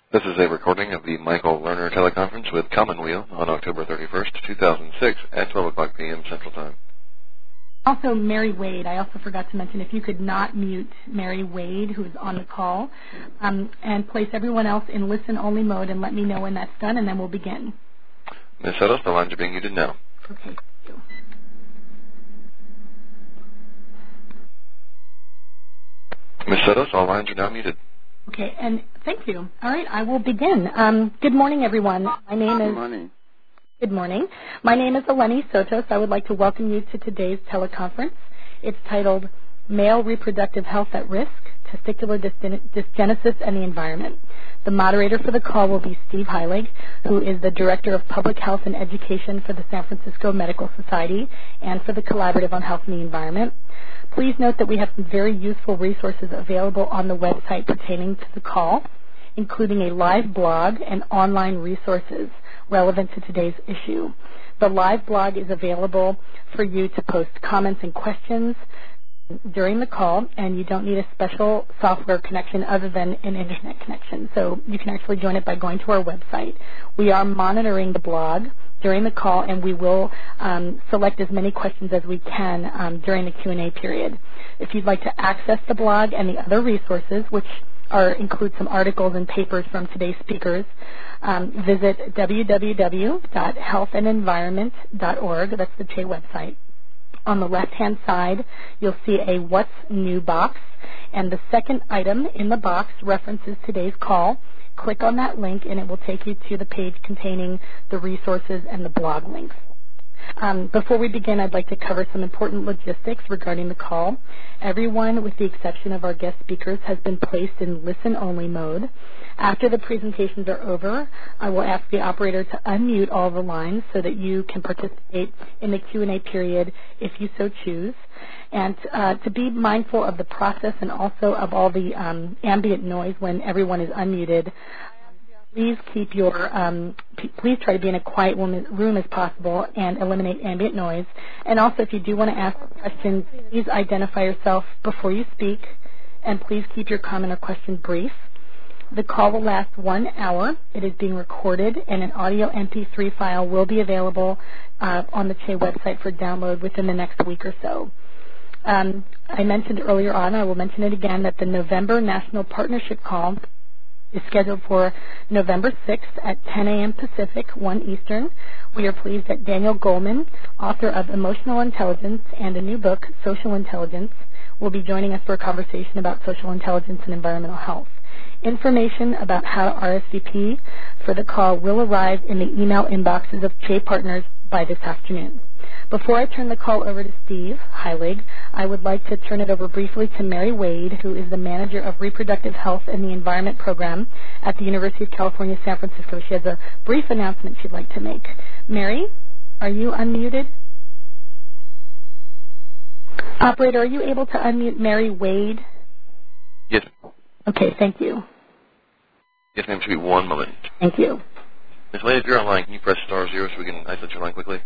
This is a recording of the Michael Lerner teleconference with Commonweal on October 31st, 2006 at 12 o'clock p.m. Central Time. Also, Mary Wade, I also forgot to mention, if you could not mute Mary Wade, who is on the call, and place everyone else in listen-only mode and let me know when that's done, and then we'll begin. Ms. Sotos, the lines are being muted now. Okay, thank you. Ms. Sotos, all lines are now muted. Okay, and thank you. All right, I will begin. Good morning, everyone. Good morning. Good morning. My name is Eleni Sotos. I would like to welcome you to today's teleconference. It's titled Male Reproductive Health at Risk, Testicular Dysgenesis and the Environment. The moderator for the call will be Steve Heilig, who is the Director of Public Health and Education for the San Francisco Medical Society and for the Collaborative on Health and the Environment. Please note that we have some very useful resources available on the website pertaining to the call, including a live blog and online resources relevant to today's issue. The live blog is available for you to post comments and questions during the call, and you don't need a special software connection other than an internet connection. So you can actually join it by going to our website. We are monitoring the blog during the call, and we will select as many questions as we can during the Q&A period. If you'd like to access the blog and the other resources, which include some articles and papers from today's speakers, visit www.healthandenvironment.org. That's the CHE website. On the left-hand side, you'll see a What's New box, and the second item in the box references today's call. Click on that link, and it will take you to the page containing the resources and the blog links. Before we begin, I'd like to cover some important logistics regarding the call. Everyone, with the exception of our guest speakers, has been placed in listen-only mode. After the presentations are over, I will ask the operator to unmute all the lines so that you can participate in the Q&A period if you so choose. And to be mindful of the process and also of all the ambient noise when everyone is unmuted, please keep please try to be in a quiet room as possible and eliminate ambient noise. And also, if you do want to ask questions, please identify yourself before you speak, and please keep your comment or question brief. The call will last 1 hour. It is being recorded, and an audio MP3 file will be available on the CHE website for download within the next week or so. I mentioned earlier on, I will mention it again, that the November National Partnership Call is scheduled for November 6th at 10 a.m. Pacific, 1 Eastern. We are pleased that Daniel Goleman, author of Emotional Intelligence and a new book, Social Intelligence, will be joining us for a conversation about social intelligence and environmental health. Information about how to RSVP for the call will arrive in the email inboxes of CHE partners by this afternoon. Before I turn the call over to Steve Heilig, I would like to turn it over briefly to Mary Wade, who is the Manager of Reproductive Health and the Environment Program at the University of California, San Francisco. She has a brief announcement she'd like to make. Mary, are you unmuted? Operator, are you able to unmute Mary Wade? Yes. Okay, thank you. Yes, ma'am. Should be 1 moment. Thank you. Ms. Wade, if you're online, can you press *0 so we can isolate your line quickly?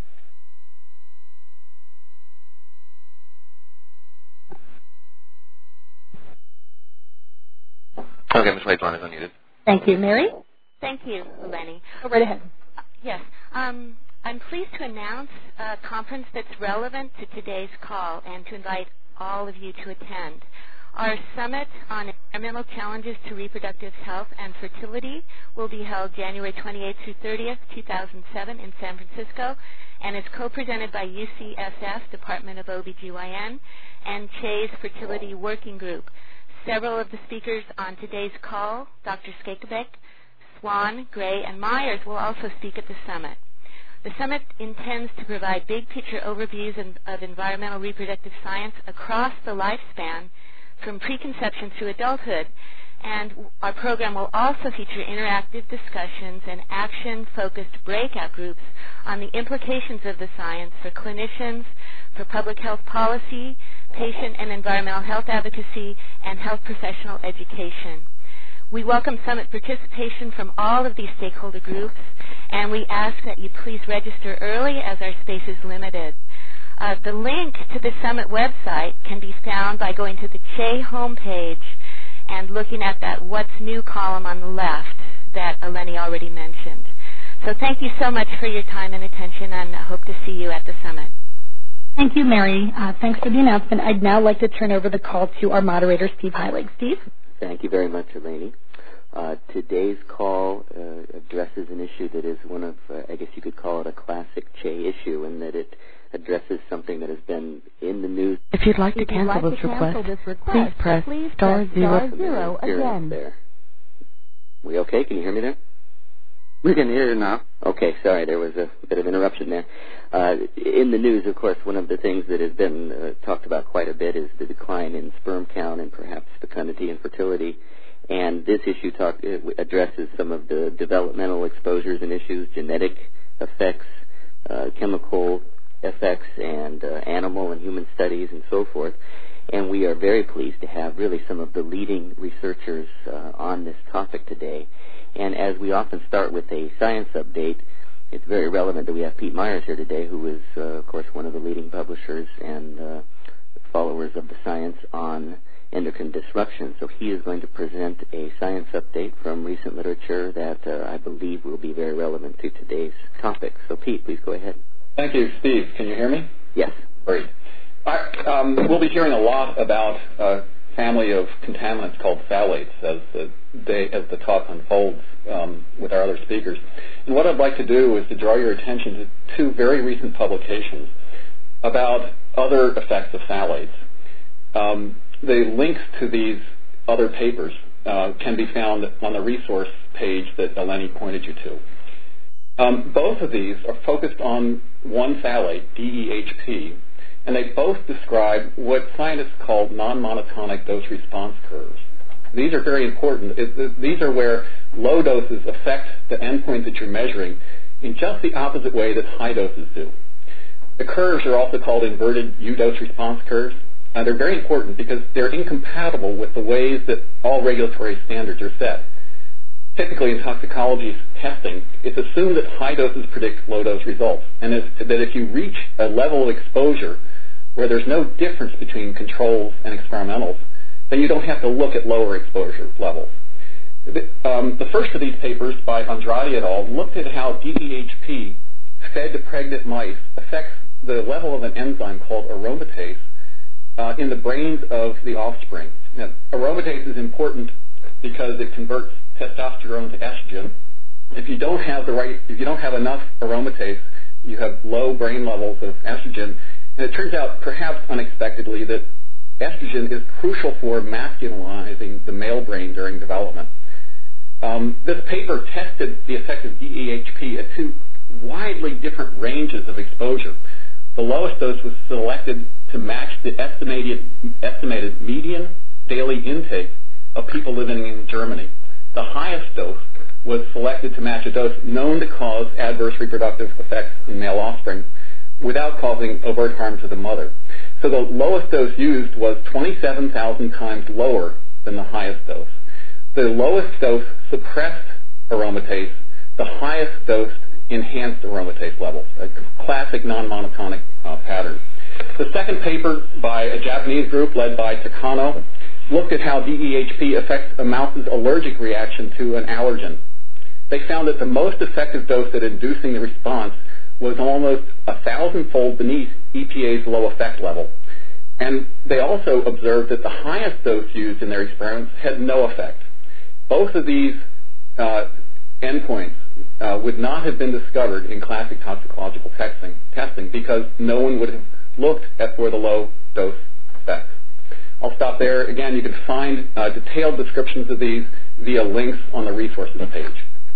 Okay, Ms. Wade's line is unmuted. Thank you. Mary? Thank you, Eleni. Go right ahead. Yes. I'm pleased to announce a conference that's relevant to today's call and to invite all of you to attend. Our summit on environmental challenges to reproductive health and fertility will be held January 28th through 30th, 2007 in San Francisco, and is co-presented by UCSF, Department of OBGYN, and CHE's Fertility Working Group. Several of the speakers on today's call, Dr. Skakebek, Swan, Gray, and Myers, will also speak at the summit. The summit intends to provide big-picture overviews of environmental reproductive science across the lifespan, from preconception through adulthood, and our program will also feature interactive discussions and action-focused breakout groups on the implications of the science for clinicians, for public health policy, patient and environmental health advocacy, and health professional education. We welcome summit participation from all of these stakeholder groups, and we ask that you please register early as our space is limited. The link to the summit website can be found by going to the CHE homepage and looking at that What's New column on the left that Eleni already mentioned. So thank you so much for your time and attention, and I hope to see you at the summit. Thank you, Mary. Thanks for the announcement. I'd now like to turn over the call to our moderator, Steve Heilig. Steve? Thank you very much, Eleni. Today's call addresses an issue that is one of, I guess you could call it a classic CHE issue, in that it addresses something that has been in the news. If you'd like to cancel this request, please press star zero again. There. We okay? Can you hear me there? We can hear you now. Okay, sorry, there was a bit of interruption there. In the news, of course, one of the things that has been talked about quite a bit is the decline in sperm count and perhaps fecundity and fertility. And this issue addresses some of the developmental exposures and issues, genetic effects, chemical effects, and animal and human studies and so forth. And we are very pleased to have really some of the leading researchers on this topic today. And as we often start with a science update, it's very relevant that we have Pete Myers here today, who is, of course, one of the leading publishers and followers of the science on endocrine disruption. So he is going to present a science update from recent literature that I believe will be very relevant to today's topic. So, Pete, please go ahead. Thank you, Steve. Can you hear me? Yes. Great. We'll be hearing a lot about a family of contaminants called phthalates as the talk unfolds with our other speakers. And what I'd like to do is to draw your attention to two very recent publications about other effects of phthalates. The links to these other papers can be found on the resource page that Eleni pointed you to. Both of these are focused on one phthalate, DEHP, and they both describe what scientists call non-monotonic dose-response curves. These are very important. These are where low doses affect the endpoint that you're measuring in just the opposite way that high doses do. The curves are also called inverted U-dose response curves. They're very important because they're incompatible with the ways that all regulatory standards are set. Typically in toxicology testing, it's assumed that high doses predict low dose results, and that if you reach a level of exposure where there's no difference between controls and experimentals, then you don't have to look at lower exposure levels. The first of these papers by Andrade et al. Looked at how DEHP fed to pregnant mice affects the level of an enzyme called aromatase in the brains of the offspring. Now, aromatase is important because it converts testosterone to estrogen. If you don't have enough aromatase, you have low brain levels of estrogen. And it turns out, perhaps unexpectedly, that estrogen is crucial for masculinizing the male brain during development. This paper tested the effect of DEHP at two widely different ranges of exposure. The lowest dose was selected to match the estimated median daily intake of people living in Germany. The highest dose was selected to match a dose known to cause adverse reproductive effects in male offspring without causing overt harm to the mother. So the lowest dose used was 27,000 times lower than the highest dose. The lowest dose suppressed aromatase. The highest dose enhanced aromatase levels, a classic non-monotonic pattern. The second paper by a Japanese group led by Takano looked at how DEHP affects a mouse's allergic reaction to an allergen. They found that the most effective dose at inducing the response was almost 1,000-fold beneath EPA's low effect level. And they also observed that the highest dose used in their experiments had no effect. Both of these endpoints would not have been discovered in classic toxicological testing because no one would have looked at where the low dose effects. I'll stop there. Again, you can find detailed descriptions of these via links on the resources page.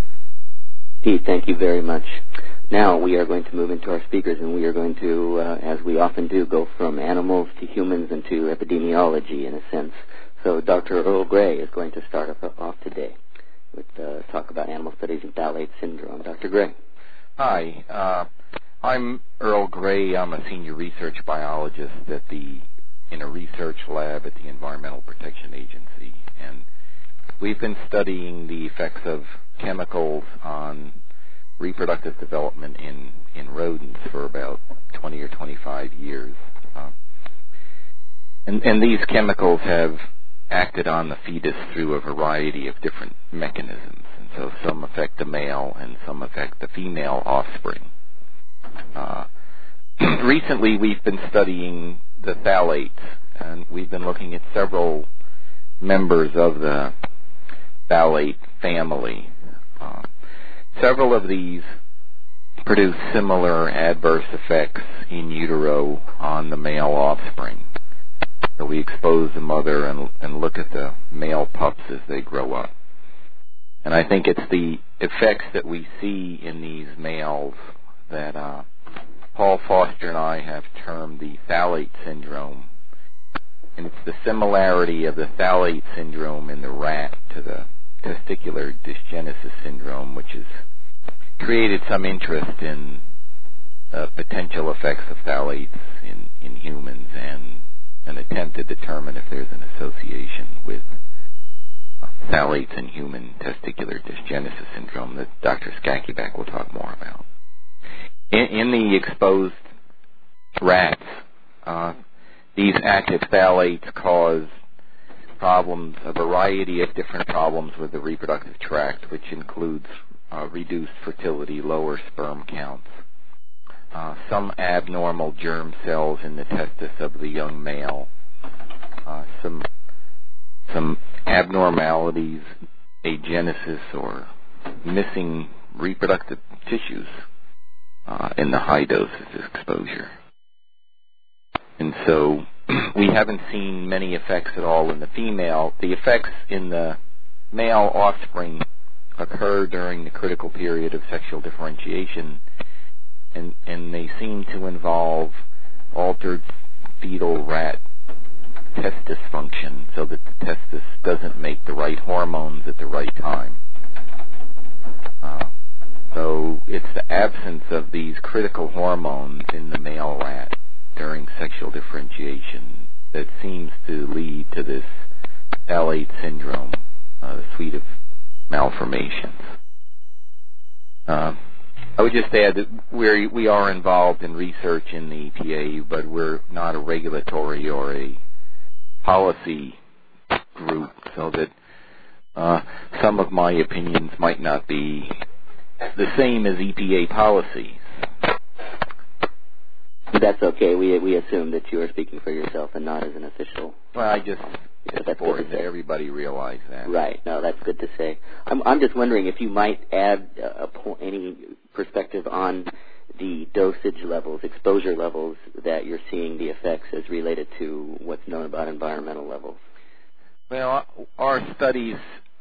Pete, thank you very much. Now we are going to move into our speakers, and we are going to, as we often do, go from animals to humans and to epidemiology in a sense. So Dr. Earl Gray is going to start off today with talk about animal studies and phthalate syndrome. Dr. Gray. Hi, I'm Earl Gray. I'm a senior research biologist in a research lab at the Environmental Protection Agency, and we've been studying the effects of chemicals on reproductive development in rodents for about 20 or 25 years. And these chemicals have acted on the fetus through a variety of different mechanisms. And so some affect the male and some affect the female offspring. Recently, we've been studying the phthalates, and we've been looking at several members of the phthalate family. Several of these produce similar adverse effects in utero on the male offspring. So we expose the mother and look at the male pups as they grow up. And I think it's the effects that we see in these males that Paul Foster and I have termed the phthalate syndrome. And it's the similarity of the phthalate syndrome in the rat to the testicular dysgenesis syndrome, which has created some interest in potential effects of phthalates in humans and an attempt to determine if there's an association with phthalates and human testicular dysgenesis syndrome that Dr. Skakyback will talk more about. In the exposed rats, these active phthalates cause problems, a variety of different problems with the reproductive tract, which includes reduced fertility, lower sperm counts, some abnormal germ cells in the testis of the young male, some abnormalities, agenesis or missing reproductive tissues in the high doses exposure. And so we haven't seen many effects at all in the female. The effects in the male offspring occur during the critical period of sexual differentiation, and they seem to involve altered fetal rat testis function so that the testis doesn't make the right hormones at the right time. So it's the absence of these critical hormones in the male rat during sexual differentiation that seems to lead to this phthalate syndrome, the suite of malformations. I would just add that we are involved in research in the EPA, but we're not a regulatory or a policy group, so that some of my opinions might not be the same as EPA policy. That's okay. We assume that you are speaking for yourself and not as an official. Well, I just it's important that everybody realize that. Right. No, that's good to say. I'm just wondering if you might add any perspective on the dosage levels, exposure levels that you're seeing the effects as related to what's known about environmental levels. Well, our studies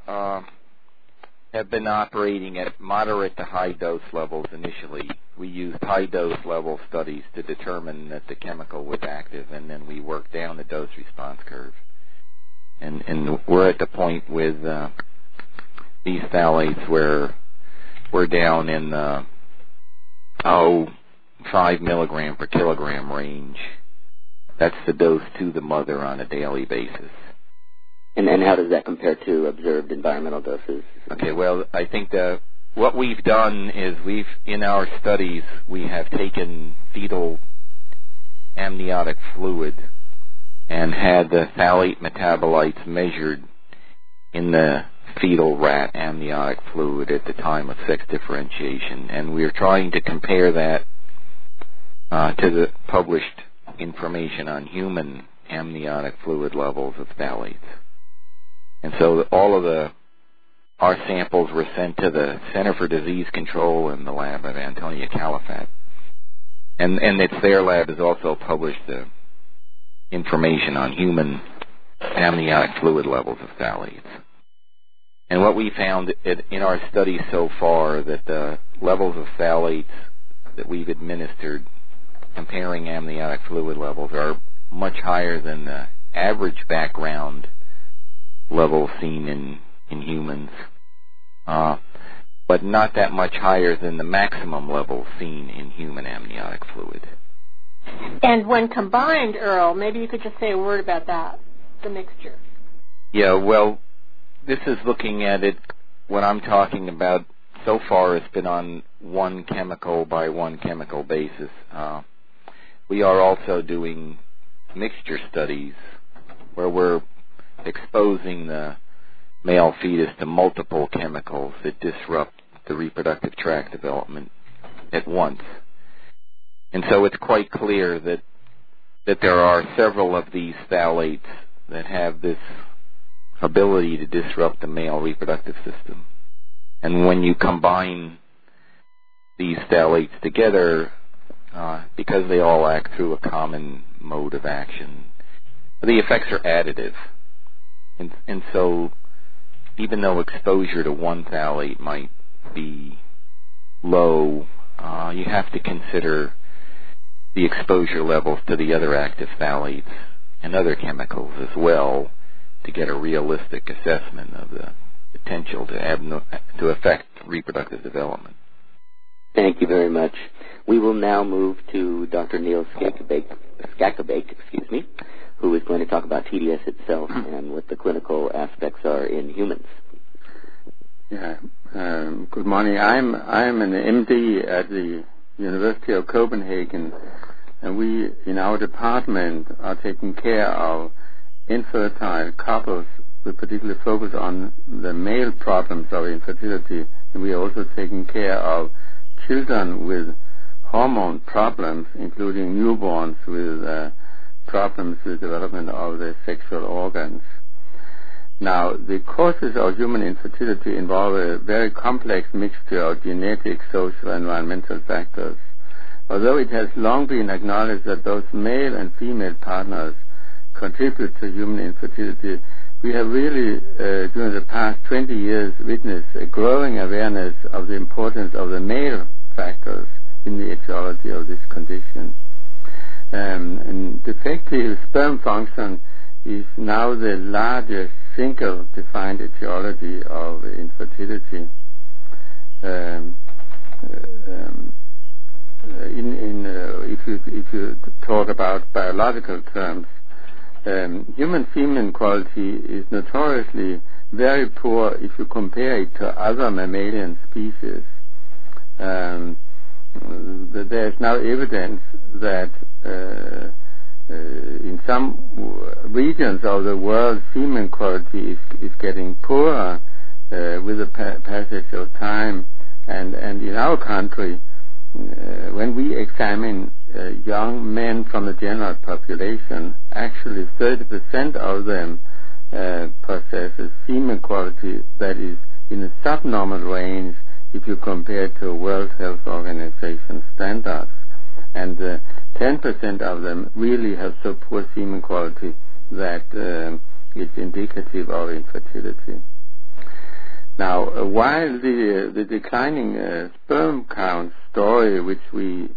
have been operating at moderate to high dose levels initially. We used high dose level studies to determine that the chemical was active, and then we worked down the dose response curve. And we're at the point with these phthalates where we're down in the 5 milligram per kilogram range. That's the dose to the mother on a daily basis. And how does that compare to observed environmental doses? Okay, well, I think what we've done is in our studies, we have taken fetal amniotic fluid and had the phthalate metabolites measured in the fetal rat amniotic fluid at the time of sex differentiation. And we're trying to compare that to the published information on human amniotic fluid levels of phthalates. And so all of our samples were sent to the Center for Disease Control in the lab of Antonia Califat. And it's their lab has also published the information on human amniotic fluid levels of phthalates. And what we found in our studies so far, that the levels of phthalates that we've administered comparing amniotic fluid levels are much higher than the average background level seen in humans, but not that much higher than the maximum level seen in human amniotic fluid. And when combined, Earl, maybe you could just say a word about that, the mixture. Yeah, well, this is looking at it, what I'm talking about so far has been on one chemical by one chemical basis. We are also doing mixture studies where we're exposing the male fetus to multiple chemicals that disrupt the reproductive tract development at once. And so it's quite clear that there are several of these phthalates that have this ability to disrupt the male reproductive system. And when you combine these phthalates together, because they all act through a common mode of action, the effects are additive. And so even though exposure to one phthalate might be low, you have to consider the exposure levels to the other active phthalates and other chemicals as well to get a realistic assessment of the potential to affect reproductive development. Thank you very much. We will now move to Dr. Neil Skakabake, who is going to talk about TDS itself and what the clinical aspects are in humans. Yeah. Good morning. I'm an MD at the University of Copenhagen, and we in our department are taking care of infertile couples with particular focus on the male problems of infertility, and we are also taking care of children with hormone problems, including newborns with problems with development of the sexual organs. Now, the causes of human infertility involve a very complex mixture of genetic, social, and environmental factors. Although it has long been acknowledged that both male and female partners contribute to human infertility, we have really, during the past 20 years, witnessed a growing awareness of the importance of the male factors in the etiology of this condition. And defective sperm function is now the largest single defined etiology of infertility. If you talk about biological terms, human semen quality is notoriously very poor if you compare it to other mammalian species. There is now evidence that in some regions of the world, semen quality is getting poorer with the passage of time. And in our country, when we examine young men from the general population, actually 30% of them possesses semen quality that is in a subnormal range if you compare it to World Health Organization standards. And 10% of them really have so poor semen quality that it's indicative of infertility. Now, while the declining sperm count story, which we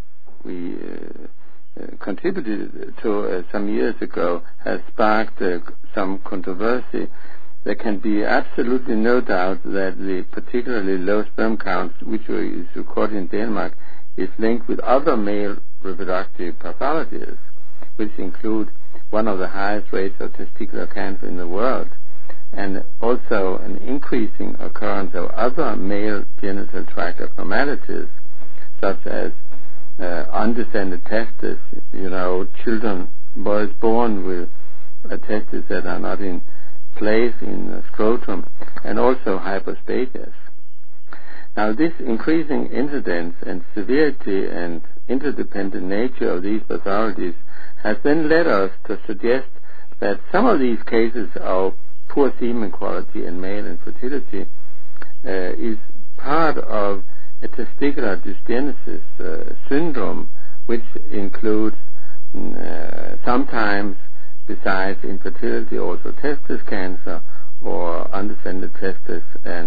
contributed to some years ago, has sparked some controversy, there can be absolutely no doubt that the particularly low sperm counts, which is recorded in Denmark, is linked with other male reproductive pathologies, which include one of the highest rates of testicular cancer in the world, and also an increasing occurrence of other male genital tract abnormalities, such as undescended testes, children, boys born with testes that are not in place in the scrotum, and also hypospadias. Now, this increasing incidence and severity and interdependent nature of these pathologies has then led us to suggest that some of these cases of poor semen quality and male infertility is part of a testicular dysgenesis syndrome, which includes sometimes, besides infertility, also testis cancer or undescended testes and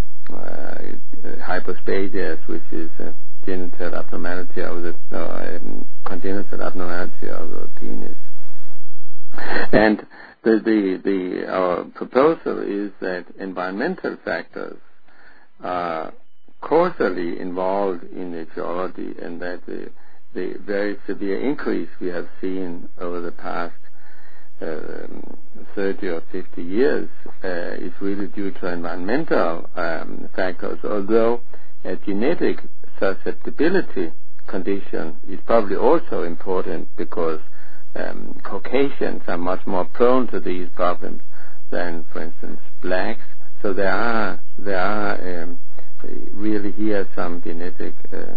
hypospadias, which is a genital abnormality of the congenital abnormality of the penis. And our proposal is that environmental factors are causally involved in etiology, and that the very severe increase we have seen over the past 30 or 50 years is really due to environmental factors, although a genetic susceptibility condition is probably also important, because Caucasians are much more prone to these problems than, for instance, blacks. So there are really here some genetic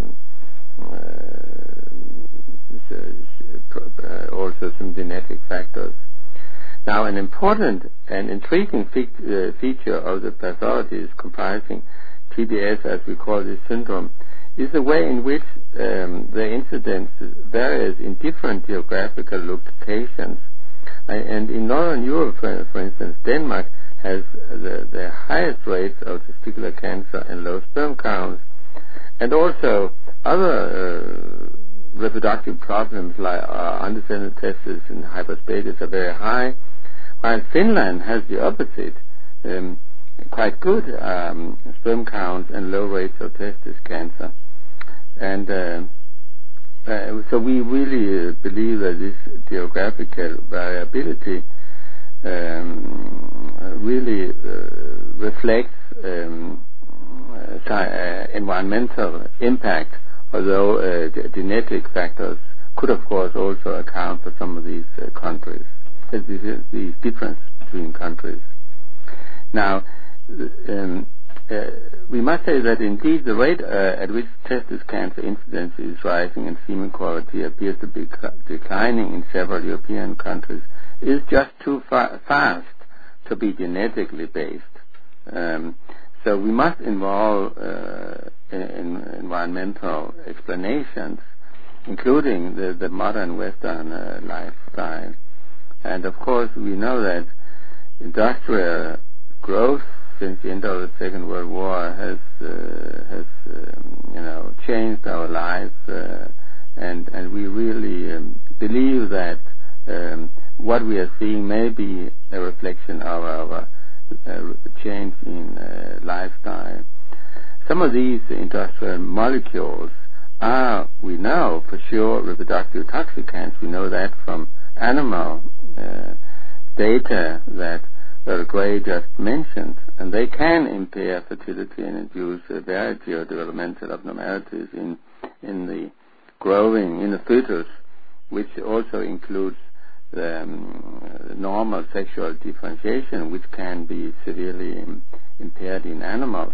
also some genetic factors. Now, an important and intriguing feature of the pathologies comprising TBS, as we call this syndrome, is the way in which the incidence varies in different geographical locations. And in Northern Europe, for instance, Denmark has the highest rates of testicular cancer and low sperm counts, and also other reproductive problems like undescended testes and hyperspadias are very high, while Finland has the opposite, quite good sperm counts and low rates of testis cancer. And so we really believe that this geographical variability really reflects environmental impact, although genetic factors could, of course, also account for some of these countries, the difference between countries. Now, we must say that indeed the rate at which testis cancer incidence is rising and semen quality appears to be declining in several European countries is just too fast to be genetically based. So we must involve in environmental explanations, including the modern Western lifestyle. And of course, we know that industrial growth since the end of the Second World War has changed our lives, and we really believe that what we are seeing may be a reflection of our change in lifestyle. Some of these industrial molecules are, we know for sure, reproductive toxicants. We know that from animal data that Dr. Gray just mentioned, and they can impair fertility and induce a variety of developmental abnormalities in the growing, in the fetus, which also includes the normal sexual differentiation, which can be severely impaired in animals.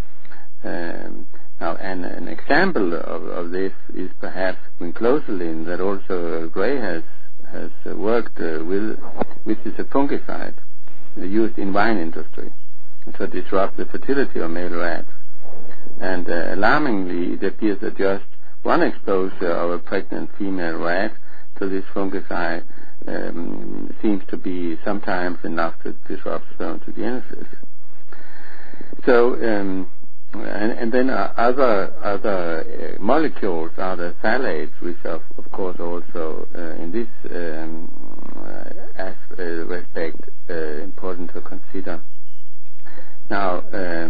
Now, an example of this is perhaps quinqulosalin, that also Gray has worked with, which is a fungicide used in wine industry to disrupt the fertility of male rats. And alarmingly, it appears that just one exposure of a pregnant female rat to this fungicide seems to be sometimes enough to disrupt spermatogenesis. So, and then other molecules are the phthalates, which are, of course, also in this respect important to consider. Now,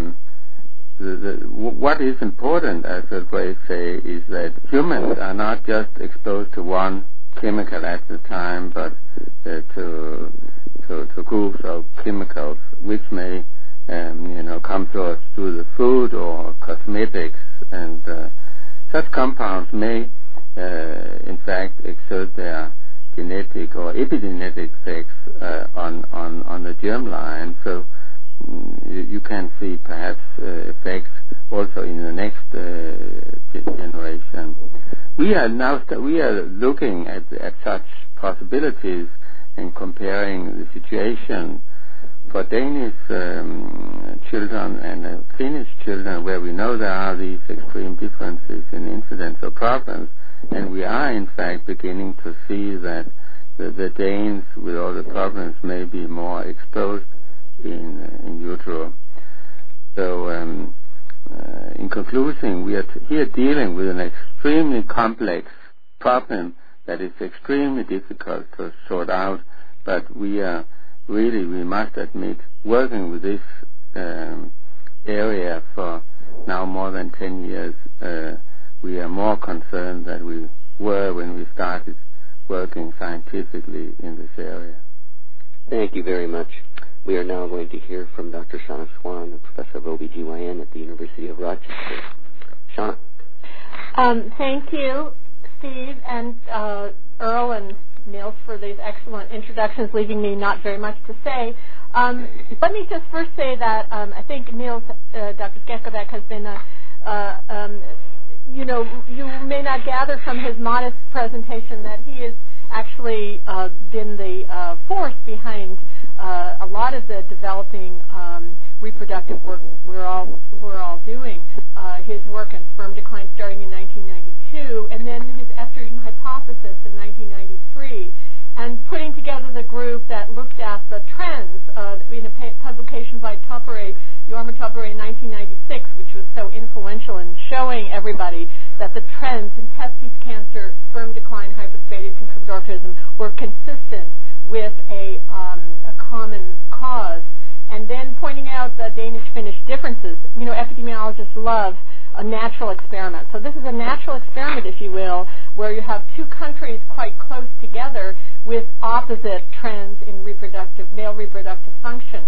what is important, as Gray say, is that humans are not just exposed to one chemical at a time, but to groups of chemicals which may come to us through the food or cosmetics, and such compounds may in fact exert their genetic or epigenetic effects on the germline. So you can see perhaps effects also in the next generation. We are looking at such possibilities and comparing the situation for Danish children and Finnish children, where we know there are these extreme differences in incidence of problems, and we are in fact beginning to see that the Danes with all the problems may be more exposed in utero. So in conclusion, we are here dealing with an extremely complex problem that is extremely difficult to sort out, but we are really, we must admit, working with this area for now more than 10 years. We are more concerned than we were when we started working scientifically in this area. Thank you very much. We are now going to hear from Dr. Shauna Swan, a professor of OBGYN at the University of Rochester. Shauna? Thank you, Steve and Earl and Niels, for these excellent introductions, leaving me not very much to say. Let me just first say that I think Niels, Dr. Skakobek, has been you may not gather from his modest presentation that he has actually been the force behind a lot of the developing reproductive work we're all doing. His work on sperm decline starting in 1992, and then his estrogen hypothesis in 1993, and putting together the group that looked at the trends in a publication by Jorma Tappere in 1996, which was so influential in showing everybody that the trends in testes cancer, sperm decline, hypospadias, and dwarfism were consistent with a common cause. And then pointing out the Danish-Finnish differences. Epidemiologists love a natural experiment. So this is a natural experiment, if you will, where you have two countries quite close together with opposite trends in male reproductive function.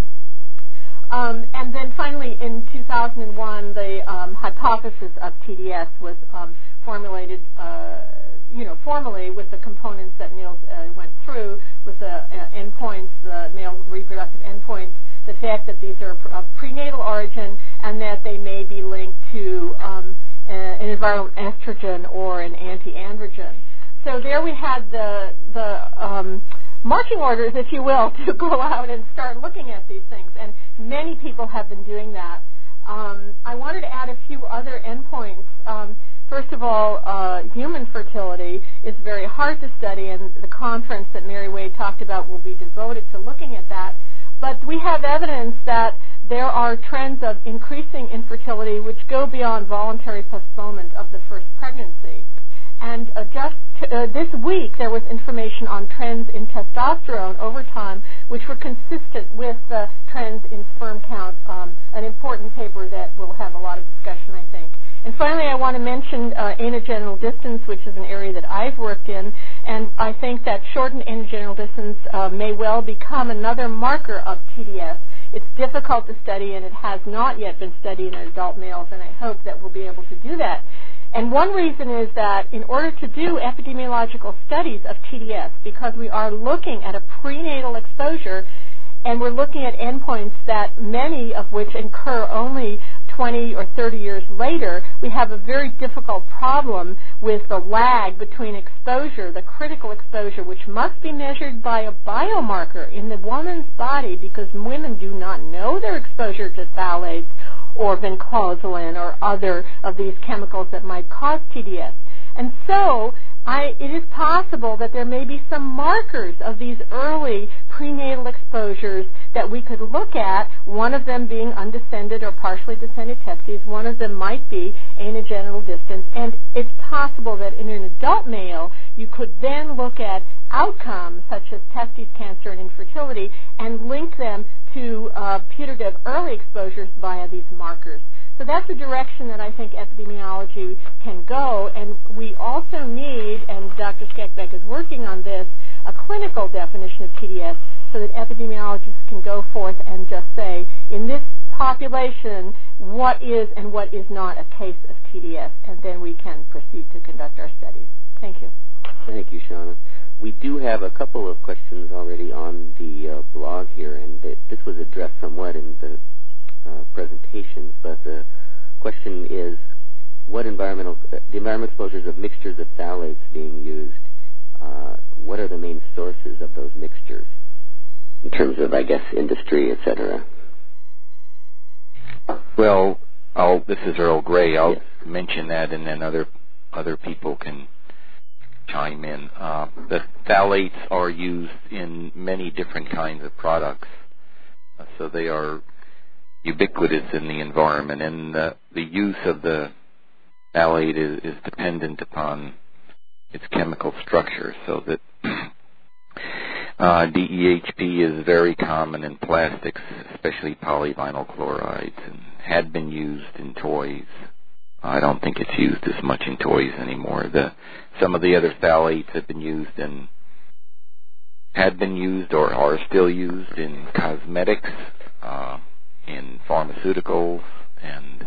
And then finally, in 2001, the hypothesis of TDS was formulated, formally with the components that Niels went through, with the endpoints, the male reproductive endpoints, the fact that these are of prenatal origin, and that they may be linked to an environmental estrogen or an anti-androgen. So there we had the marching orders, if you will, to go out and start looking at these things, and many people have been doing that. I wanted to add a few other endpoints. First of all, human fertility is very hard to study, and the conference that Mary Wade talked about will be devoted to looking at that. But we have evidence that there are trends of increasing infertility which go beyond voluntary postponement of the first pregnancy. And just this week, there was information on trends in testosterone over time, which were consistent with the trends in sperm count, an important paper that will have a lot of discussion, I think. And finally, I want to mention anogenital distance, which is an area that I've worked in, and I think that shortened anogenital distance may well become another marker of TDS. It's difficult to study, and it has not yet been studied in adult males, and I hope that we'll be able to do that. And one reason is that in order to do epidemiological studies of TDS, because we are looking at a prenatal exposure, and we're looking at endpoints that many of which incur only 20 or 30 years later, we have a very difficult problem with the lag between exposure, the critical exposure, which must be measured by a biomarker in the woman's body, because women do not know their exposure to phthalates or vinclozolin or other of these chemicals that might cause TDS. And so it is possible that there may be some markers of these early prenatal exposures that we could look at, one of them being undescended or partially descended testes, one of them might be anogenital distance, and it's possible that in an adult male you could then look at outcomes such as testes cancer and infertility and link them to putative early exposures via these markers. So that's the direction that I think epidemiology can go, and we also need, and Dr. Skakobek is working on this, a clinical definition of TDS so that epidemiologists can go forth and just say, in this population, what is and what is not a case of TDS, and then we can proceed to conduct our studies. Thank you. Thank you, Shauna. We do have a couple of questions already on the blog here, and this was addressed somewhat in the presentations, but the question is, the environmental exposures of mixtures of phthalates being used, what are the main sources of those mixtures in terms of, I guess, industry, et cetera? Well, this is Earl Gray. I'll mention that, and then other people can chime in. The phthalates are used in many different kinds of products, so they are ubiquitous in the environment, and the use of the phthalate is dependent upon its chemical structure, so that DEHP is very common in plastics, especially polyvinyl chlorides, and had been used in toys. I don't think it's used as much in toys anymore. Some of the other phthalates had been used or are still used in cosmetics, in pharmaceuticals, and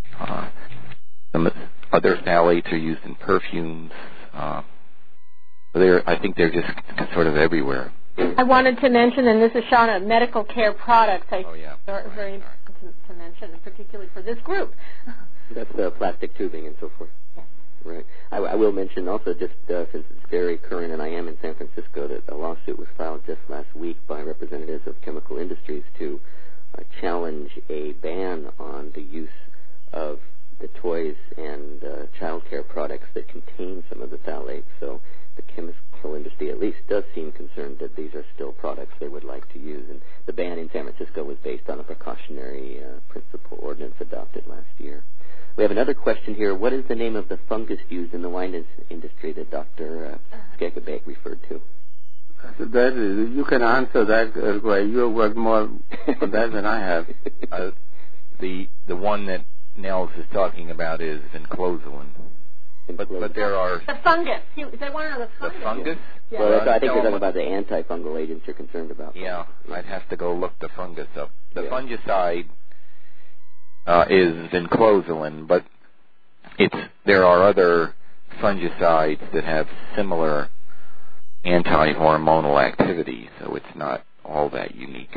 some other phthalates are used in perfumes. I think they're just sort of everywhere. I wanted to mention, and this is Shauna, medical care products. Very important to mention, particularly for this group. That's plastic tubing and so forth. Yeah. Right. I will mention also, just since it's very current, and I am in San Francisco, that a lawsuit was filed just last week by representatives of chemical industries to challenge a ban on the use of the toys and child care products that contain some of the phthalates. So the chemical industry at least does seem concerned that these are still products they would like to use. And the ban in San Francisco was based on a precautionary principle ordinance adopted last year. We have another question here. What is the name of the fungus used in the wine industry that Dr. Skagerbeek referred to? That is, you can answer that, Ray. You work more on that than I have. The one that Nels is talking about is vinclozolin. But there are... The fungus. They want to know the fungus. The fungus? Yeah. Well, I think you're talking about the antifungal agents you're concerned about. Yeah, I'd have to go look the fungus up. The fungicide is vinclozolin, but there are other fungicides that have similar anti-hormonal activity, so it's not all that unique.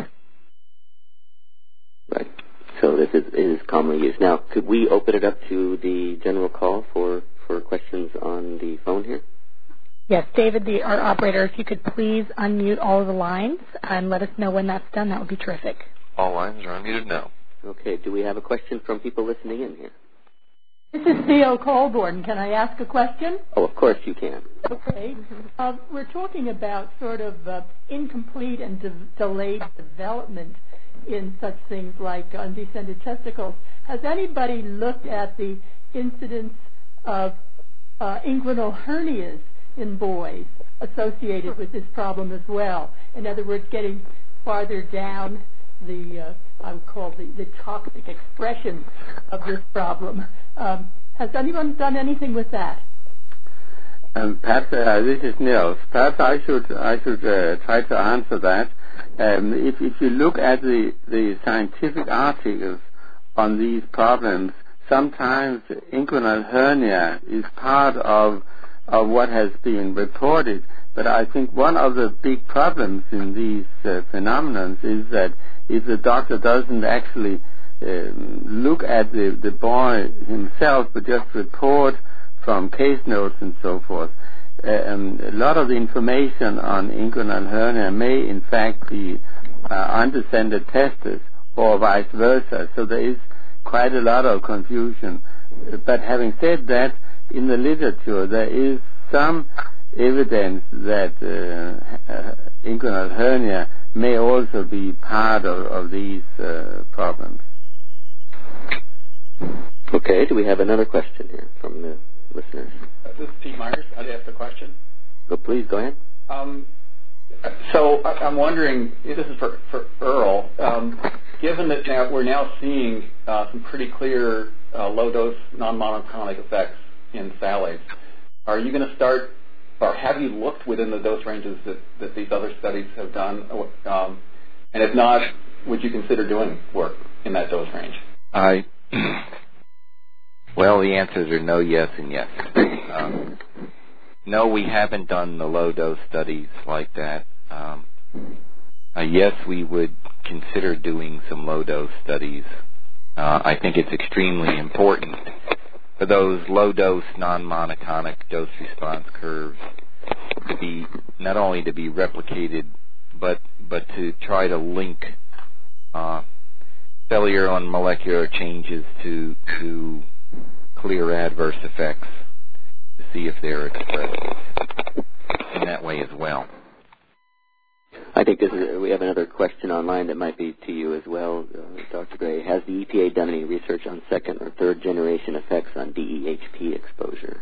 Right. So this is commonly used. Now, could we open it up to the general call for questions on the phone here? Yes, David, our operator, if you could please unmute all of the lines and let us know when that's done, that would be terrific. All lines are unmuted now. Okay. Do we have a question from people listening in here? This is Theo Colborn. Can I ask a question? Oh, of course you can. Okay. We're talking about sort of incomplete and delayed development in such things like undescended testicles. Has anybody looked at the incidence of inguinal hernias in boys associated with this problem as well? In other words, getting farther down the, I would call the toxic expression of this problem. Has anyone done anything with that? Perhaps this is Nils. Perhaps I should try to answer that. If you look at the scientific articles on these problems, sometimes inguinal hernia is part of what has been reported. But I think one of the big problems in these phenomena is that if the doctor doesn't actually look at the boy himself, but just report from case notes and so forth, a lot of the information on inguinal hernia may in fact be undescended testes or vice versa. So there is quite a lot of confusion. But having said that, in the literature there is some evidence that inguinal hernia may also be part of these problems. Okay, do we have another question here from the listeners? This is Pete Myers. I'd ask a question. Please, go ahead. So I'm wondering, this is for Earl, given that we're now seeing some pretty clear low-dose non-monoclonic effects in phthalates, are you going to start, or have you looked within the dose ranges that these other studies have done? And if not, would you consider doing work in that dose range? Well, the answers are no, yes, and yes. No, we haven't done the low-dose studies like that. Yes, we would consider doing some low-dose studies. I think it's extremely important for those low-dose non-monotonic dose-response curves to be not only to be replicated, but to try to link cellular and molecular changes to clear adverse effects to see if they're expressed in that way as well. I think we have another question online that might be to you as well, Dr. Gray. Has the EPA done any research on second or third generation effects on DEHP exposure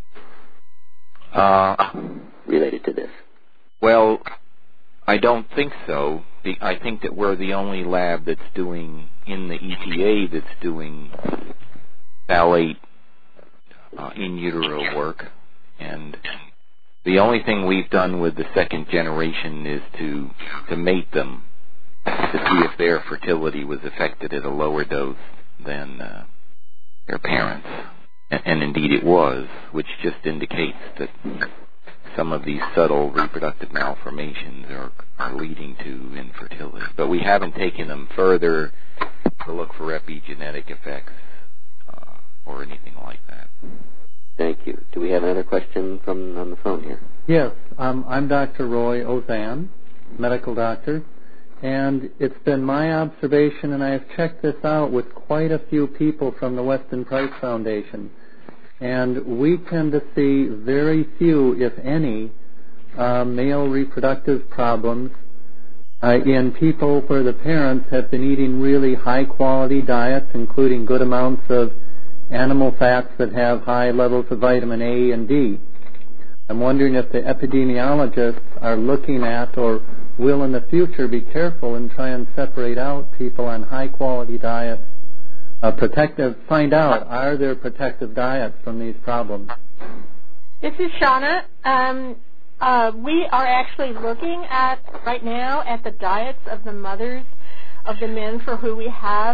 related to this? Well, I don't think so. I think that we're the only lab that's doing, in the EPA, that's doing phthalate in utero work, and the only thing we've done with the second generation is to mate them to see if their fertility was affected at a lower dose than their parents, and indeed it was, which just indicates that some of these subtle reproductive malformations are leading to infertility. But we haven't taken them further to look for epigenetic effects or anything like that. Thank you. Do we have another question on the phone here? Yes. I'm Dr. Roy Ozan, medical doctor, and it's been my observation, and I have checked this out with quite a few people from the Weston Price Foundation, and we tend to see very few, if any, male reproductive problems in people where the parents have been eating really high-quality diets, including good amounts of animal fats that have high levels of vitamin A and D. I'm wondering if the epidemiologists are looking at or will in the future be careful and try and separate out people on high-quality diets, find out, are there protective diets from these problems? This is Shauna. We are actually looking at, right now, at the diets of the mothers of the men for who we have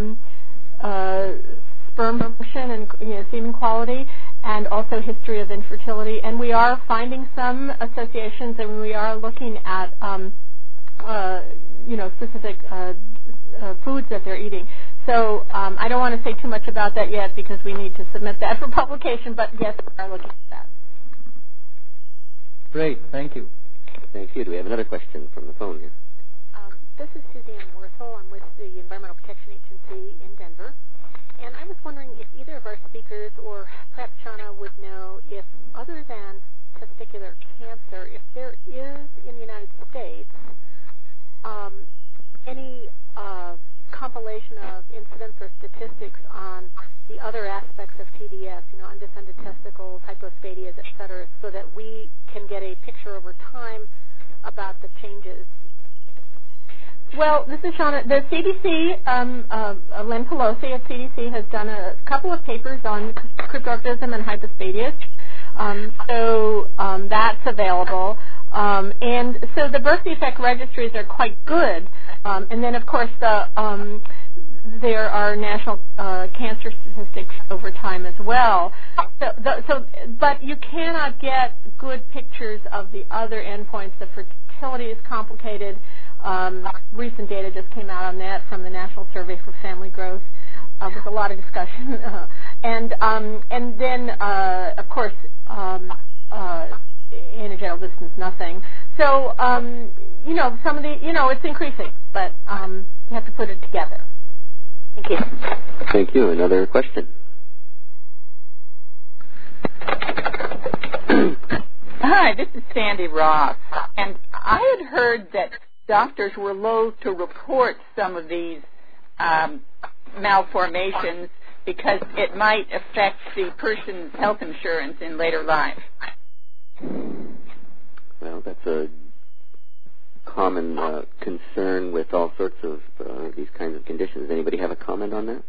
sperm function and semen quality, and also history of infertility. And we are finding some associations, and we are looking at specific foods that they're eating. So I don't want to say too much about that yet because we need to submit that for publication, but yes, we are looking at that. Great, thank you. Thank you. Do we have another question from the phone here? This is Suzanne Worthel. I'm with the Environmental Protection Agency in Denver. And I was wondering if either of our speakers, or perhaps Shauna, would know if, other than testicular cancer, if there is in the United States any compilation of incidents or statistics on the other aspects of TDS, undescended testicles, hypospadias, et cetera, so that we can get a picture over time about the changes. Well, this is Shauna. The CDC, Len Pelosi at CDC has done a couple of papers on cryptorchidism and hypospadias. So that's available. And so the birth defect registries are quite good. And then, of course, there are national cancer statistics over time as well. But you cannot get good pictures of the other endpoints. The fertility is complicated. Recent data just came out on that from the National Survey for Family Growth with a lot of discussion. And then, of course, anogenital distance, nothing. So, some of the, it's increasing, but you have to put it together. Thank you. Thank you. Another question. Hi, this is Sandy Ross, and I had heard that doctors were loath to report some of these malformations because it might affect the person's health insurance in later life. Well, that's a common concern with all sorts of these kinds of conditions. Anybody have a comment on that?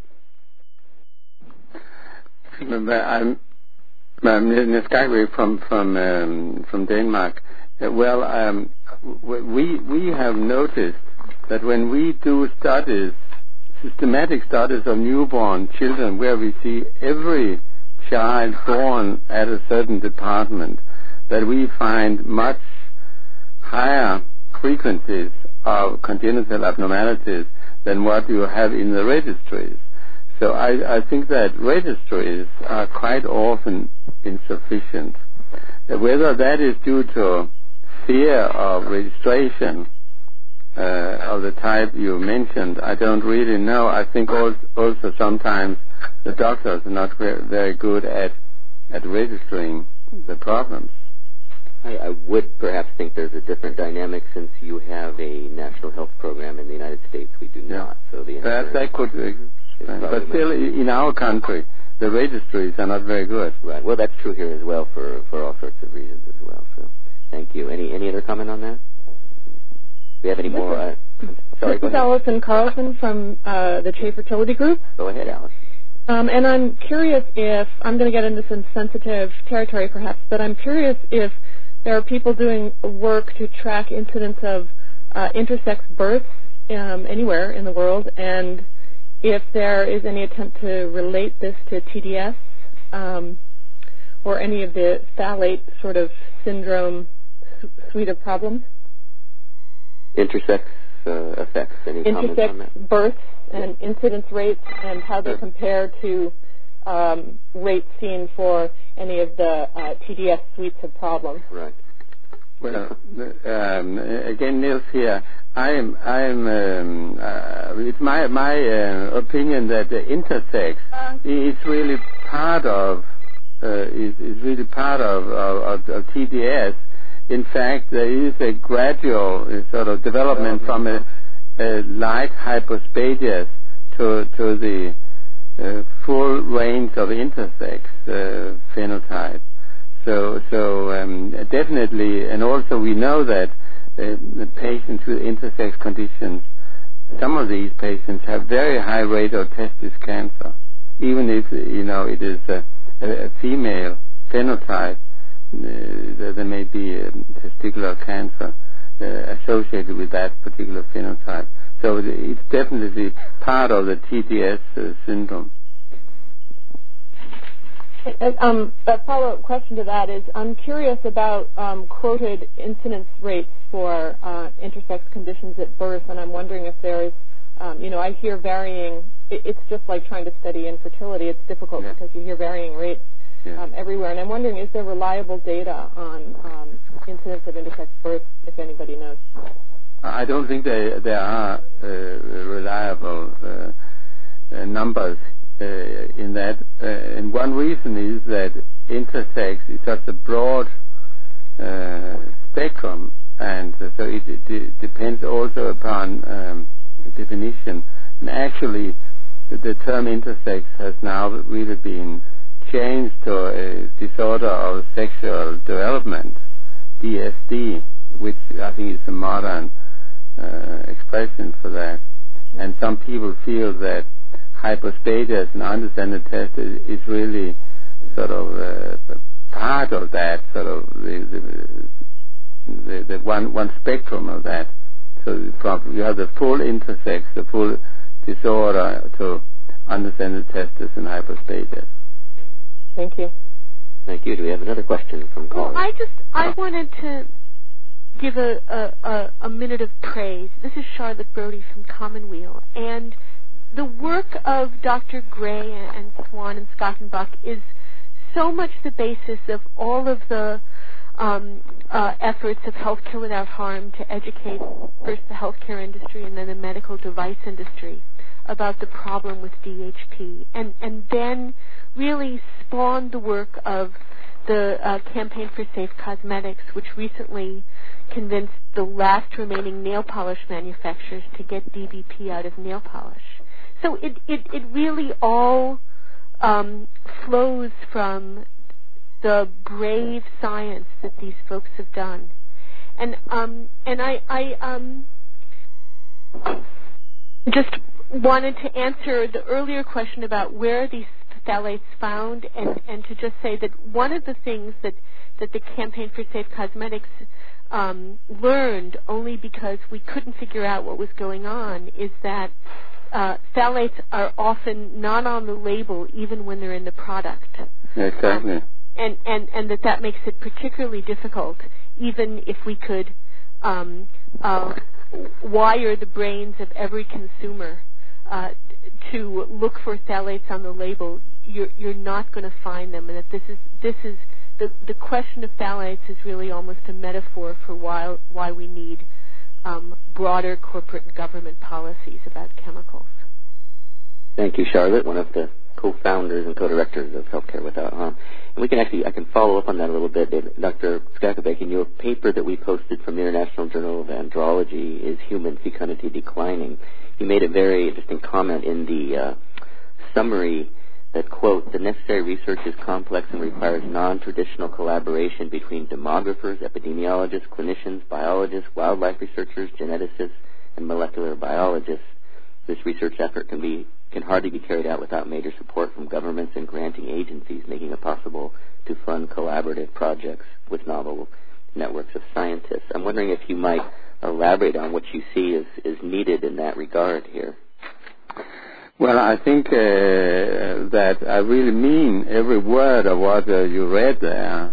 I'm Niels Geigweg from Denmark. Well, we have noticed that when we do systematic studies of newborn children, where we see every child born at a certain department, that we find much higher frequencies of congenital abnormalities than what you have in the registries. So I think that registries are quite often insufficient. Whether that is due to fear of registration of the type you mentioned, I don't really know. I think also sometimes the doctors are not very good at registering the problems. I would perhaps think there's a different dynamic since you have a national health program in the United States. We do not. So perhaps that could explain. But still, in our country, the registries are not very good. Right. Well, that's true here as well for all sorts of reasons as well. So, thank you. Any other comment on that? Do we have any more? Sorry, This is Allison Carlson from the Che Fertility Group. Go ahead, Alice. And I'm curious if, I'm going to get into some sensitive territory perhaps, but I'm curious if there are people doing work to track incidence of intersex births anywhere in the world, and if there is any attempt to relate this to TDS, for any of the phthalate sort of syndrome suite of problems? Intersex effects. Any comments on that? Intersex births and incidence rates and how they compare to rates seen for any of the TDS suites of problems. Right. Well, again, Niels here. It's my opinion that the intersex is really part of TDS. In fact, there is a gradual sort of development from a light hypospadias to the full range of intersex phenotype. So definitely, and also we know that the patients with intersex conditions, some of these patients have very high rate of testis cancer, even if it is a female phenotype. There may be testicular cancer associated with that particular phenotype. So it's definitely part of the TDS syndrome. A follow-up question to that is, I'm curious about quoted incidence rates for intersex conditions at birth, and I'm wondering if there is, I hear varying. It's just like trying to study infertility. It's difficult because you hear varying rates everywhere, and I'm wondering, is there reliable data on incidence of intersex birth, if anybody knows? I don't think there are reliable numbers in that, and one reason is that intersex is such a broad spectrum, and so it depends also upon definition. And actually, the term intersex has now really been changed to a disorder of sexual development, DSD, which I think is a modern expression for that. And some people feel that hypospadias and undescended testis is really sort of part of that, sort of the one spectrum of that. So you have the full intersex, the full disorder to undescended testis and hypospadias. Thank you. Thank you. Do we have another question from callers? Well, I wanted to give a minute of praise. This is Charlotte Brody from Commonweal, and the work of Dr. Gray and Swan and Scottenbach is so much the basis of all of the efforts of Healthcare Without Harm to educate first the healthcare industry and then the medical device industry about the problem with DHP, and then really spawned the work of the Campaign for Safe Cosmetics, which recently convinced the last remaining nail polish manufacturers to get DBP out of nail polish. So it really all flows from the brave science that these folks have done, and I just wanted to answer the earlier question about where are these phthalates found, and to just say that one of the things that the Campaign for Safe Cosmetics learned, only because we couldn't figure out what was going on, is that phthalates are often not on the label even when they're in the product. Exactly. And that makes it particularly difficult, even if we could wire the brains of every consumer to look for phthalates on the label. You're not going to find them, and that this is the question of phthalates is really almost a metaphor for why we need broader corporate and government policies about chemicals. Thank you, Charlotte, one of the co-founders and co-directors of Healthcare Without Harm. And I can follow up on that a little bit. Dr. Skakabek, in your paper that we posted from the International Journal of Andrology, Is Human Fecundity Declining? You made a very interesting comment in the summary that, quote, the necessary research is complex and requires non-traditional collaboration between demographers, epidemiologists, clinicians, biologists, wildlife researchers, geneticists, and molecular biologists. This research effort can hardly be carried out without major support from governments and granting agencies, making it possible to fund collaborative projects with novel networks of scientists. I'm wondering if you might elaborate on what you see is needed in that regard here. Well, I think that I really mean every word of what you read there.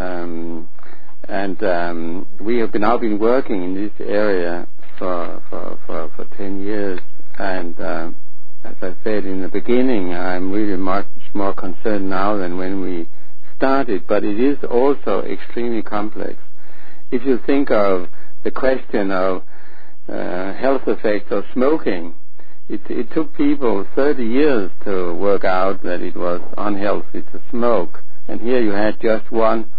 We have now been working in this area for 10 years. And as I said in the beginning, I'm really much more concerned now than when we started. But it is also extremely complex. If you think of the question of health effects of smoking, it took people 30 years to work out that it was unhealthy to smoke. And here you had just one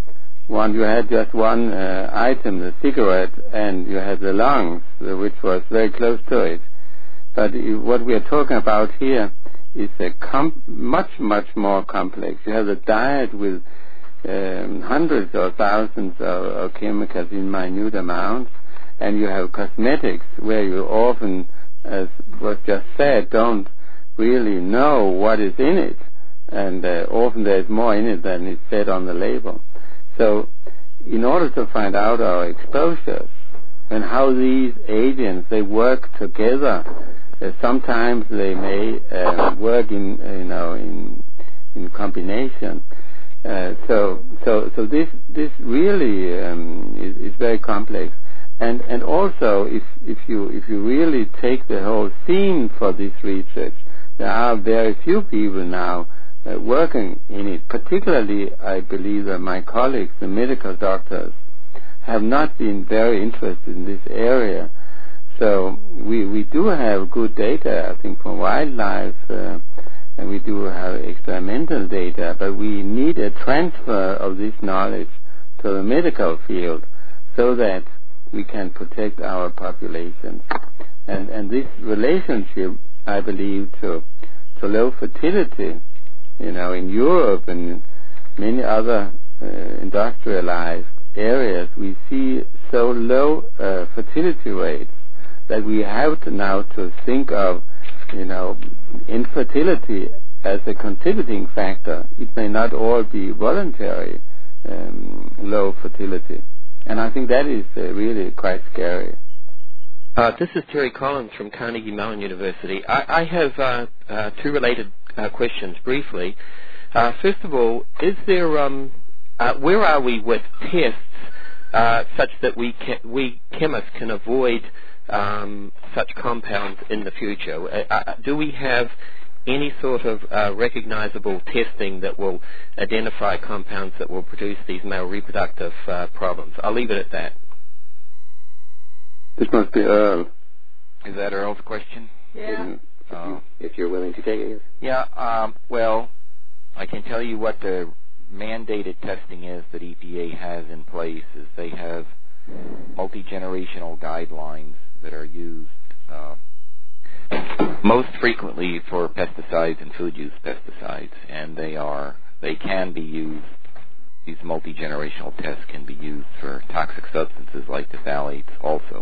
item, the cigarette, and you had the lungs, which was very close to it. But what we are talking about here is much more complex. You have a diet with hundreds or thousands of chemicals in minute amounts, and you have cosmetics where you often, as was just said, don't really know what is in it, and often there's more in it than is said on the label. So in order to find out our exposures and how these agents, they work together, sometimes they may work in combination. So this really is very complex. And also, if you really take the whole theme for this research, there are very few people now working in it. Particularly, I believe that my colleagues, the medical doctors, have not been very interested in this area. So we do have good data, I think, from wildlife, and we do have experimental data, but we need a transfer of this knowledge to the medical field so that we can protect our populations. And this relationship, I believe, to low fertility, in Europe and many other industrialized areas, we see so low fertility rates that we have to now to think of, infertility as a contributing factor. It may not all be voluntary low fertility. And I think that is really quite scary. This is Terry Collins from Carnegie Mellon University. I have two related questions briefly. First of all, is there where are we with tests such that we chemists can avoid such compounds in the future? Do we have any sort of recognizable testing that will identify compounds that will produce these male reproductive problems? I'll leave it at that. This must be Earl. Is that Earl's question? Yeah. If you're willing to take it. Yeah. Well, I can tell you what the mandated testing is that EPA has in place. Is they have multi-generational guidelines that are used most frequently for pesticides and food use pesticides, and they can be used. These multi-generational tests can be used for toxic substances like the phthalates also.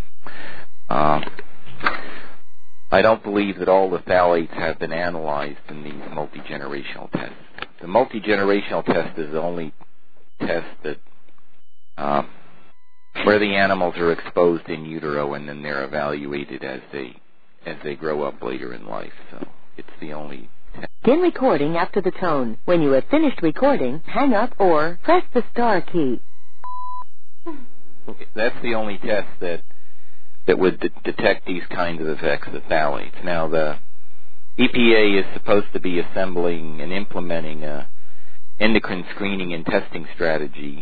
I don't believe that all the phthalates have been analyzed in these multi-generational tests. The multi-generational test is the only test that where the animals are exposed in utero and then they're evaluated as they grow up later in life. So it's the only test. Begin recording after the tone. When you have finished recording, hang up or press the star key. Okay, that's the only test that would detect these kinds of effects of phthalates. Now, the EPA is supposed to be assembling and implementing a endocrine screening and testing strategy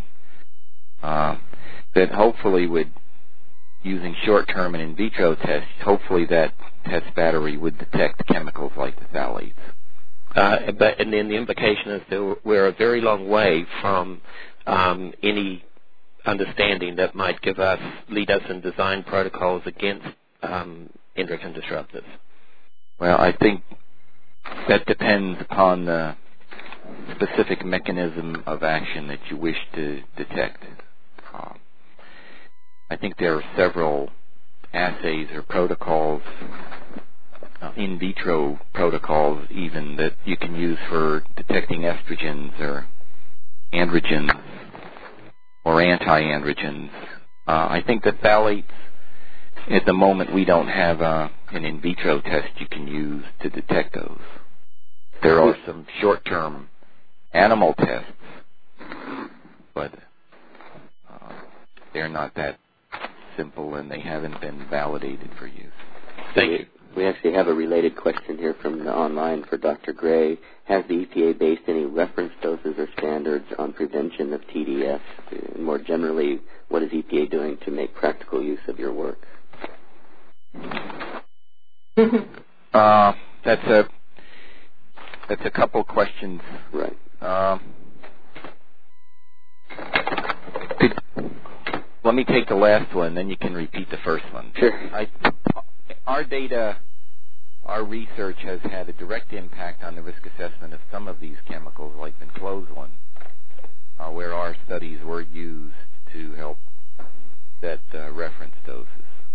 that hopefully would, using short-term and in vitro tests, hopefully that test battery would detect chemicals like the phthalates. And then the implication is that we're a very long way from any understanding that might lead us in design protocols against endocrine disruptors. Well, I think that depends upon the specific mechanism of action that you wish to detect. I think there are several assays or protocols, in vitro protocols even, that you can use for detecting estrogens or androgens or anti-androgens. I think that phthalates, at the moment, we don't have an in vitro test you can use to detect those. There are some short-term animal tests, but they're not that simple, and they haven't been validated for use. Thank you. We actually have a related question here from the online for Dr. Gray. Has the EPA based any reference doses or standards on prevention of TDS? And more generally, what is EPA doing to make practical use of your work? That's a couple questions. Right. Let me take the last one, then you can repeat the first one. Sure. Our data, our research has had a direct impact on the risk assessment of some of these chemicals, like vinclozolin, where our studies were used to help set reference doses.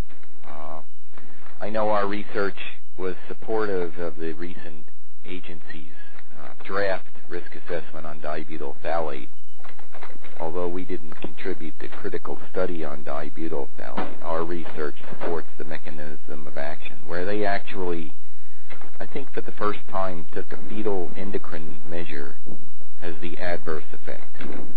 I know our research was supportive of the recent agency's draft risk assessment on dibutyl phthalate, although we didn't contribute the critical study on dibutyl phthalate. Our research supports the mechanism of action, where they actually, I think for the first time, took a fetal endocrine measure as the adverse effect.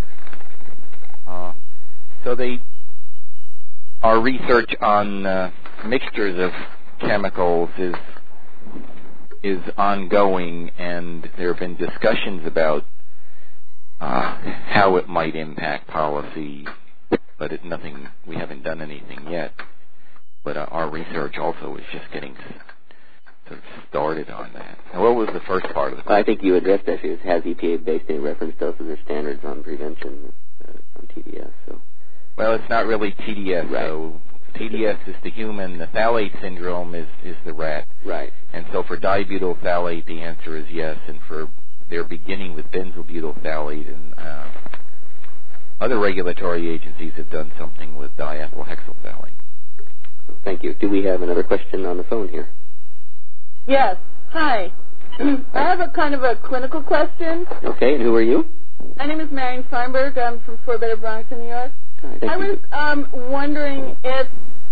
Our research on mixtures of chemicals is ongoing, and there have been discussions about how it might impact policy, but we haven't done anything yet. But our research also is just getting sort of started on that. Now, what was the first part of the question? I think you addressed that. Has EPA based any reference doses or standards on prevention on TDS? So. Well, it's not really TDS, right. So TDS is the human. The phthalate syndrome is the rat. Right. And so for dibutyl phthalate, the answer is yes, and they're beginning with benzobutyl phthalate, and other regulatory agencies have done something with diethyl hexylphthalate. Thank you. Do we have another question on the phone here? Yes. Hi. I have a kind of a clinical question. Okay, and who are you? My name is Marion Feinberg. I'm from Fort Better, Bronx, New York. I was wondering if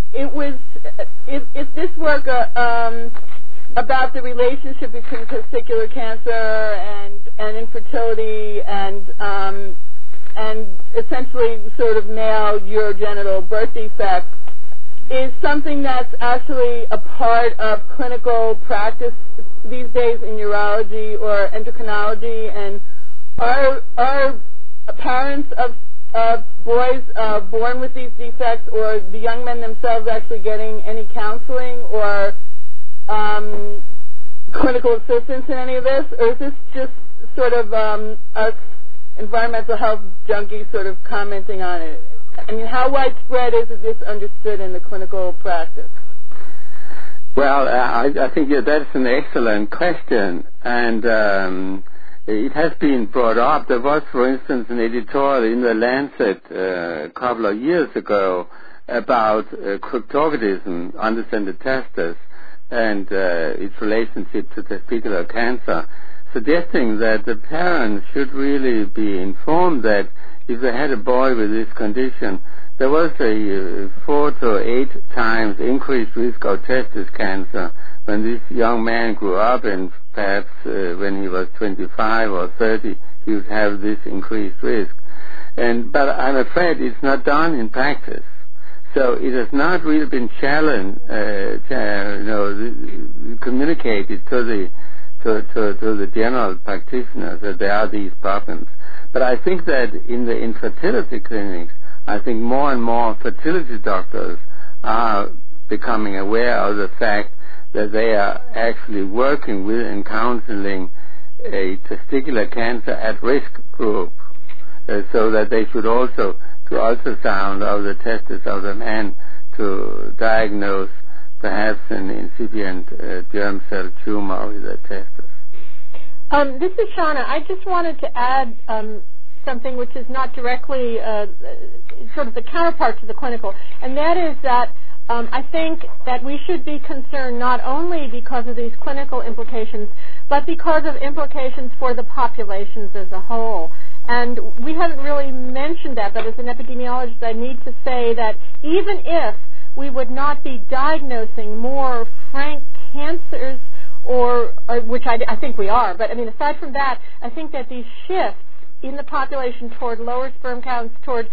this work about the relationship between testicular cancer and infertility and essentially sort of male urogenital birth defects is something that's actually a part of clinical practice these days in urology or endocrinology, and are parents of boys born with these defects or the young men themselves actually getting any counseling or clinical assistance in any of this, or is this just sort of us environmental health junkies sort of commenting on it? I mean, how widespread is this understood in the clinical practice? Well, I think that's an excellent question, and it has been brought up. There was, for instance, an editorial in the Lancet a couple of years ago about cryptorchidism, undescended testes, and its relationship to testicular cancer, suggesting that the parents should really be informed that if they had a boy with this condition, there was a 4 to 8 times increased risk of testis cancer when this young man grew up, and perhaps when he was 25 or 30, he would have this increased risk. But I'm afraid it's not done in practice. So it has not really been communicated to the general practitioners that there are these problems. But I think that in the infertility clinics, I think more and more fertility doctors are becoming aware of the fact that they are actually working with and counseling a testicular cancer at-risk group, so that they should also do ultrasound of the testes of the man to diagnose perhaps an incipient germ cell tumor with the testes. This is Shauna. I just wanted to add something which is not directly sort of the counterpart to the clinical, and that is that I think that we should be concerned not only because of these clinical implications, but because of implications for the populations as a whole. And we haven't really mentioned that, but as an epidemiologist, I need to say that even if we would not be diagnosing more frank cancers, or which I think we are. But I mean, aside from that, I think that these shifts in the population toward lower sperm counts, toward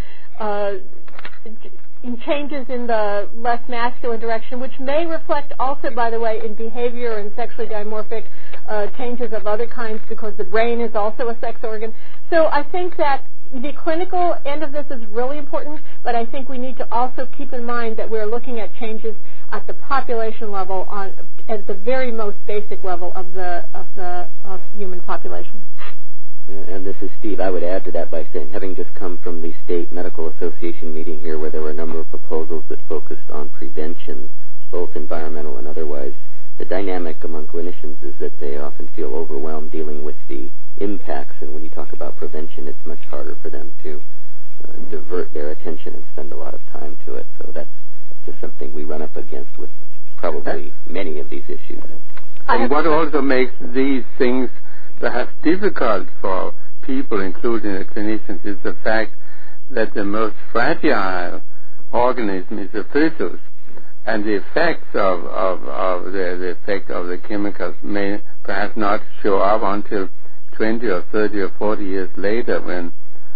in changes in the less masculine direction, which may reflect also, by the way, in behavior and sexually dimorphic changes of other kinds, because the brain is also a sex organ. So I think that the clinical end of this is really important, but I think we need to also keep in mind that we're looking at changes at the population level, at the very most basic level of human population. And this is Steve. I would add to that by saying, having just come from the State Medical Association meeting here where there were a number of proposals that focused on prevention, both environmental and otherwise, the dynamic among clinicians is that they often feel overwhelmed dealing with the impacts, and when you talk about prevention, it's much harder for them to divert their attention and spend a lot of time to it. So that's just something we run up against with probably many of these issues. And what also makes these things perhaps difficult for people, including the clinicians, is the fact that the most fragile organism is the fetus, and the effects of the effect of the chemicals may perhaps not show up until 20 or 30 or 40 years later when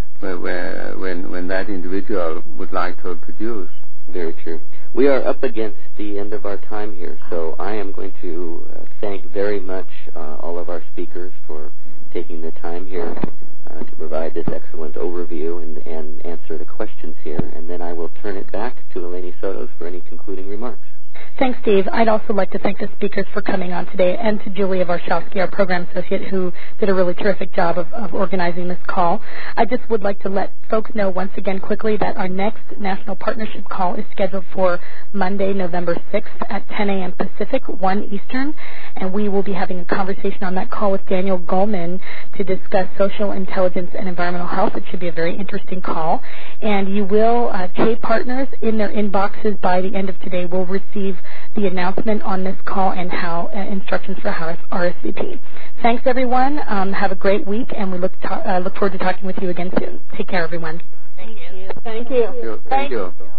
that individual would like to produce. Very true. We are up against the end of our time here, so I am going to thank very much all of our speakers for taking the time here to provide this excellent overview and answer the questions here, and then I will turn it back to Eleni Sotos for any concluding remarks. Thanks, Steve. I'd also like to thank the speakers for coming on today, and to Julia Warshawski, our program associate, who did a really terrific job of organizing this call. I just would like to let folks know once again quickly that our next National Partnership call is scheduled for Monday, November 6th at 10 a.m. Pacific, 1 Eastern, and we will be having a conversation on that call with Daniel Goleman to discuss social intelligence and environmental health. It should be a very interesting call, and you will, K partners in their inboxes by the end of today will receive the announcement on this call and how instructions for how RSVP. Thanks, everyone. Have a great week, and we look forward to talking with you again soon. Take care, everyone. Thank you. Thank you. Thank you.